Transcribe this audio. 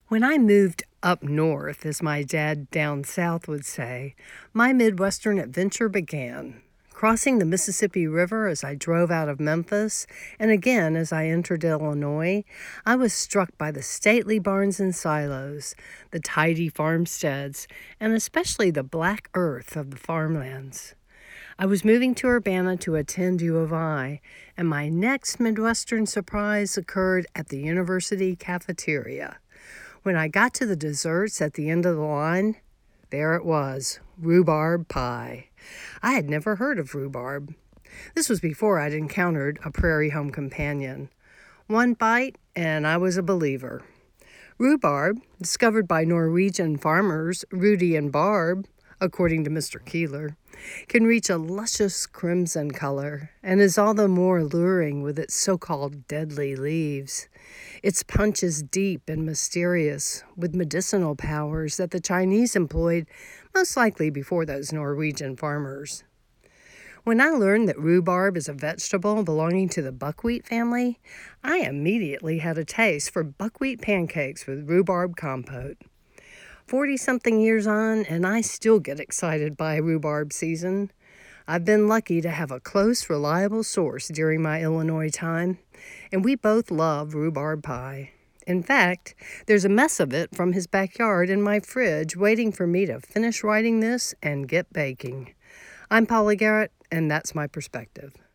When I moved up north, as my dad down south would say, my Midwestern adventure began. Crossing the Mississippi River as I drove out of Memphis, and again as I entered Illinois, I was struck by the stately barns and silos, the tidy farmsteads, and especially the black earth of the farmlands. I was moving to Urbana to attend U of I, and my next Midwestern surprise occurred at the university cafeteria. When I got to the desserts at the end of the line, there it was, rhubarb pie. I had never heard of rhubarb. This was before I'd encountered a Prairie Home Companion. One bite, and I was a believer. Rhubarb, discovered by Norwegian farmers Rudy and Barb, according to Mr. Keeler, can reach a luscious crimson color and is all the more alluring with its so-called deadly leaves. Its punch is deep and mysterious, with medicinal powers that the Chinese employed most likely before those Norwegian farmers. When I learned that rhubarb is a vegetable belonging to the buckwheat family, I immediately had a taste for buckwheat pancakes with rhubarb compote. 40-something years on, and I still get excited by rhubarb season. I've been lucky to have a close, reliable source during my Illinois time, and we both love rhubarb pie. In fact, there's a mess of it from his backyard in my fridge waiting for me to finish writing this and get baking. I'm Polly Garrett, and that's my perspective.